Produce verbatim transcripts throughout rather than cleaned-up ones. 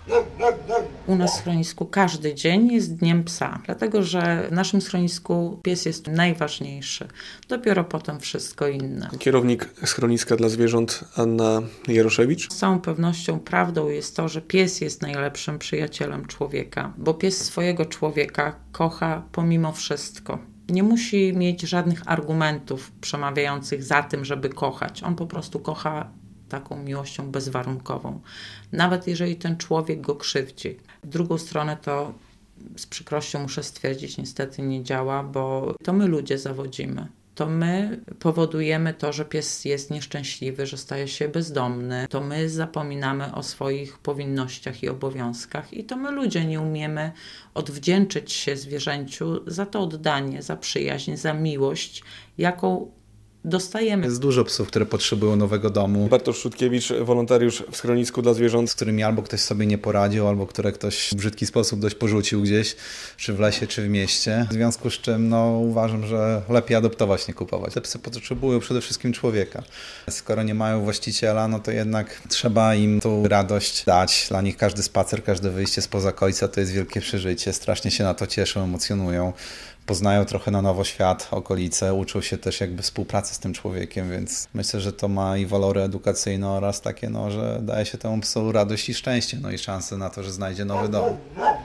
U nas w schronisku każdy dzień jest Dniem Psa, dlatego że w naszym schronisku pies jest najważniejszy. Dopiero potem wszystko inne. Kierownik schroniska dla zwierząt Anna Jaroszewicz. Z całą pewnością prawdą jest to, że pies jest najlepszym przyjacielem człowieka, bo pies swojego człowieka kocha pomimo wszystko. Nie musi mieć żadnych argumentów przemawiających za tym, żeby kochać. On po prostu kocha taką miłością bezwarunkową. Nawet jeżeli ten człowiek go krzywdzi. W drugą stronę to z przykrością muszę stwierdzić, niestety nie działa, bo to my ludzie zawodzimy. To my powodujemy to, że pies jest nieszczęśliwy, że staje się bezdomny. To my zapominamy o swoich powinnościach i obowiązkach i to my ludzie nie umiemy odwdzięczyć się zwierzęciu za to oddanie, za przyjaźń, za miłość, jaką dostajemy. Jest dużo psów, które potrzebują nowego domu. Bartosz Szutkiewicz, wolontariusz w schronisku dla zwierząt. Z którymi albo ktoś sobie nie poradził, albo które ktoś w brzydki sposób dość porzucił gdzieś, czy w lesie, czy w mieście. W związku z czym no, uważam, że lepiej adoptować, nie kupować. Te psy potrzebują przede wszystkim człowieka. Skoro nie mają właściciela, no to jednak trzeba im tą radość dać. Dla nich każdy spacer, każde wyjście spoza końca to jest wielkie przeżycie. Strasznie się na to cieszą, emocjonują. Poznają trochę na nowo świat, okolice, uczą się też jakby współpracy z tym człowiekiem, więc myślę, że to ma i walory edukacyjne oraz takie, no, że daje się temu psu radość i szczęście, no i szansę na to, że znajdzie nowy dom.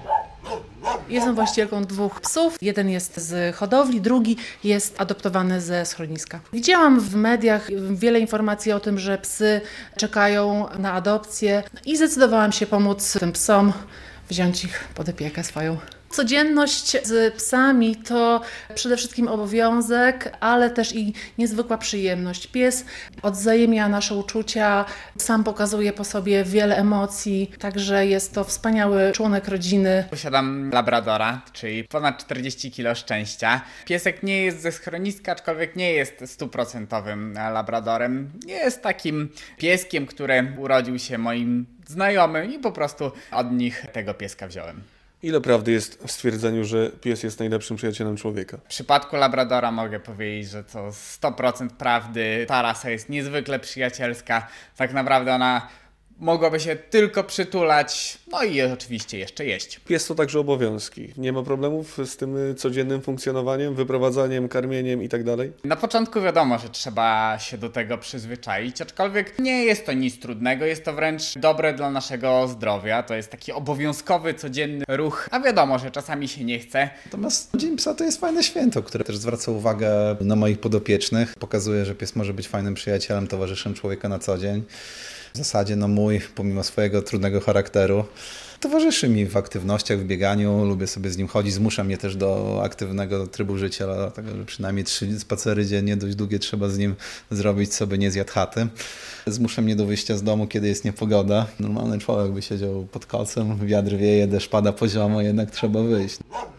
Jestem właścicielką dwóch psów. Jeden jest z hodowli, drugi jest adoptowany ze schroniska. Widziałam w mediach wiele informacji o tym, że psy czekają na adopcję i zdecydowałam się pomóc tym psom, wziąć ich pod opiekę swoją. Codzienność z psami to przede wszystkim obowiązek, ale też i niezwykła przyjemność. Pies odzajemnia nasze uczucia, sam pokazuje po sobie wiele emocji, także jest to wspaniały członek rodziny. Posiadam labradora, czyli ponad czterdzieści kilo szczęścia. Piesek nie jest ze schroniska, aczkolwiek nie jest stuprocentowym labradorem. Nie jest takim pieskiem, który urodził się moim znajomym i po prostu od nich tego pieska wziąłem. Ile prawdy jest w stwierdzeniu, że pies jest najlepszym przyjacielem człowieka? W przypadku labradora mogę powiedzieć, że to sto procent prawdy. Ta rasa jest niezwykle przyjacielska. Tak naprawdę ona mogłaby się tylko przytulać, no i oczywiście jeszcze jeść. Pies to także obowiązki. Nie ma problemów z tym codziennym funkcjonowaniem, wyprowadzaniem, karmieniem i tak dalej? Na początku wiadomo, że trzeba się do tego przyzwyczaić, aczkolwiek nie jest to nic trudnego, jest to wręcz dobre dla naszego zdrowia. To jest taki obowiązkowy, codzienny ruch, a wiadomo, że czasami się nie chce. Natomiast Dzień Psa to jest fajne święto, które też zwraca uwagę na moich podopiecznych. Pokazuje, że pies może być fajnym przyjacielem, towarzyszem człowieka na co dzień. W zasadzie no mój, pomimo swojego trudnego charakteru, towarzyszy mi w aktywnościach, w bieganiu, lubię sobie z nim chodzić, zmusza mnie też do aktywnego trybu życia, dlatego że przynajmniej trzy spacery dziennie dość długie trzeba z nim zrobić, co by nie zjadł chaty. Zmusza mnie do wyjścia z domu, kiedy jest niepogoda. Normalny człowiek by siedział pod kocem, wiatr wieje, deszcz pada poziomo, jednak trzeba wyjść.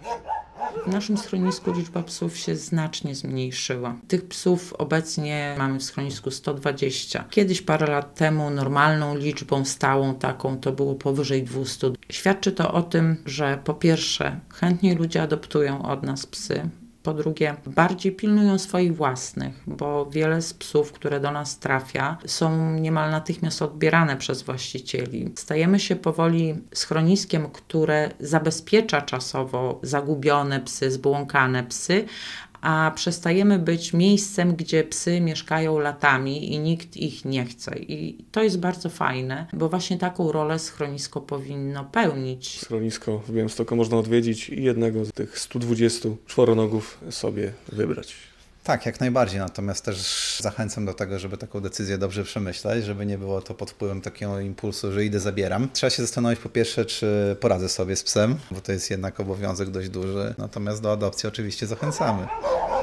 W naszym schronisku liczba psów się znacznie zmniejszyła. Tych psów obecnie mamy w schronisku sto dwadzieścia. Kiedyś parę lat temu normalną liczbą stałą taką to było powyżej dwieście. Świadczy to o tym, że po pierwsze chętnie ludzie adoptują od nas psy. Po drugie, bardziej pilnują swoich własnych, bo wiele z psów, które do nas trafia, są niemal natychmiast odbierane przez właścicieli. Stajemy się powoli schroniskiem, które zabezpiecza czasowo zagubione psy, zbłąkane psy, a przestajemy być miejscem, gdzie psy mieszkają latami i nikt ich nie chce. I to jest bardzo fajne, bo właśnie taką rolę schronisko powinno pełnić. Schronisko w Białymstoku można odwiedzić i jednego z tych stu dwudziestu czworonogów sobie wybrać. Tak, jak najbardziej, natomiast też zachęcam do tego, żeby taką decyzję dobrze przemyśleć, żeby nie było to pod wpływem takiego impulsu, że idę, zabieram. Trzeba się zastanowić po pierwsze, czy poradzę sobie z psem, bo to jest jednak obowiązek dość duży, natomiast do adopcji oczywiście zachęcamy.